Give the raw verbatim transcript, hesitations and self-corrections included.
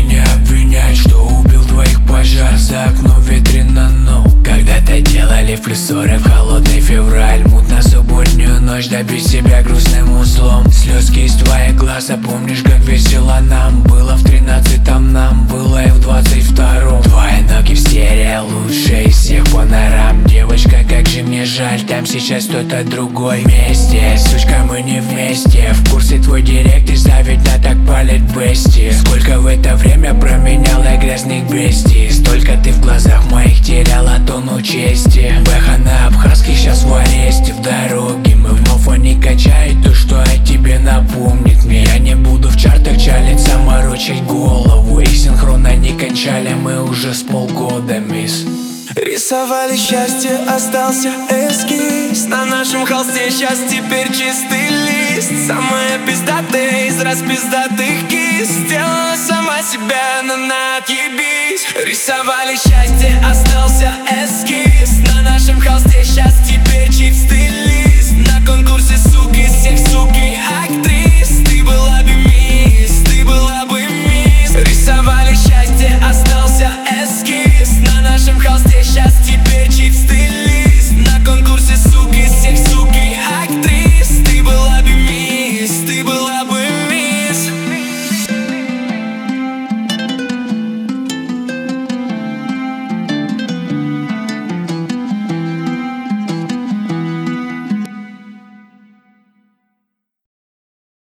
меня обвинять, что убил двоих пожар за окно ветрено, но когда-то делали в плюс сорок в холодный февраль. Мутно субботнюю ночь, добить себя грустным узлом. Слезки из твоих глаз, а помнишь, как весело нам было в тринадцатом, нам было и в двадцать втором. Твои ноги в стерео, лучшие из всех панорам. Девочка, как же мне жаль, там сейчас кто-то другой вместе. Сучка, мы не вместе. В курсе твой директ, и завидно так палит бести. Сколько в это время променяла грязных бестий. Столько ты в глазах моих теряла тонну чести. Бэха на абхазке сейчас в аресте. В дороге мы вновь они качают то, что о тебе напомнит мне. Я не буду в чартах чалиться, морочить голову. Их синхронно не кончали мы уже с полгода, мисс. Рисовали счастье, остался эскиз. На нашем холсте сейчас теперь чистый лист. Самая пиздатая из распиздатых кис. Сделала сама себя, но на отъебись. Рисовали счастье, остался эскиз. На нашем холсте сейчас